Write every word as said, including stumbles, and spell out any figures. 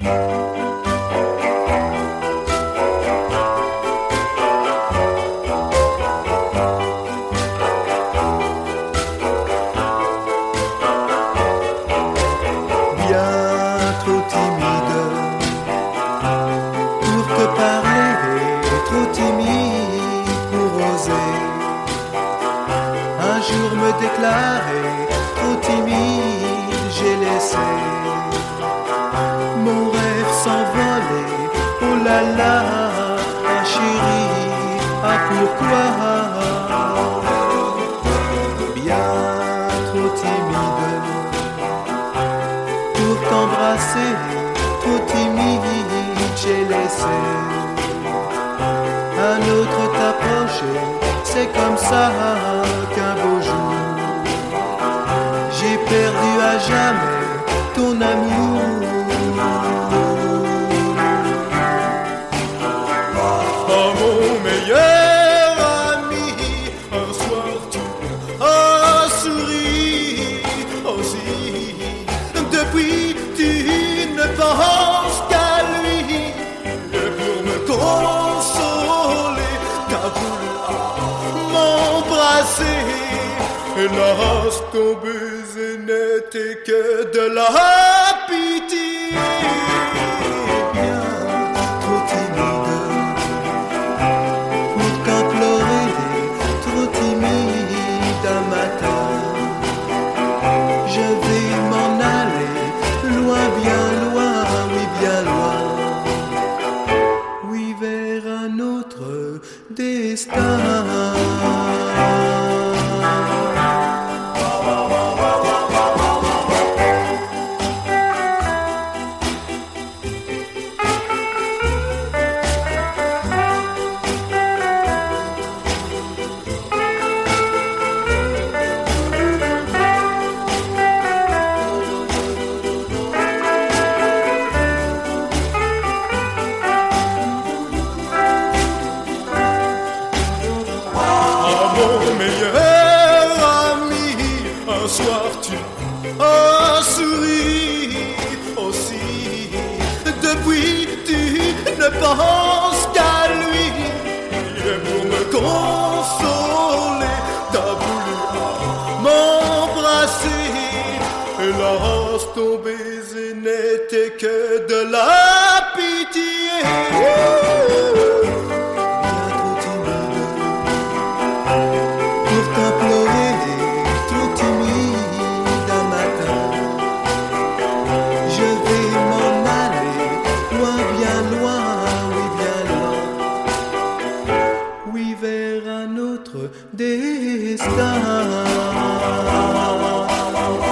Déclaré, trop timide, j'ai laissé mon rêve s'envoler. Oh là là, ah chérie, ah pourquoi? Bien trop timide pour t'embrasser, trop timide, j'ai laissé un autre t'approcher. C'est comme ça qu'un beau jour j'ai perdu à jamais ton amour. Oh mon meilleur ami, un soir tu as souri aussi. Depuis tu ne penses qu'à lui. Et pour me consoler, t'as voulu m'embrasser. Hélas, ton baiser n'était que de la pitié. Bien trop timide pour t'implorer, trop timide un matin. Je vais m'en aller, loin, bien loin, oui, bien loin. Oui, vers un autre destin. Un soir tu as souri aussi. Depuis tu ne penses qu'à lui. Et pour me consoler, t'as voulu m'embrasser. Hélas, ton baiser n'était que de la pitié. Pour t'implorer, trop timide un matin. Je vais m'en aller, loin, bien loin, oui, bien loin. Oui, vers un autre destin.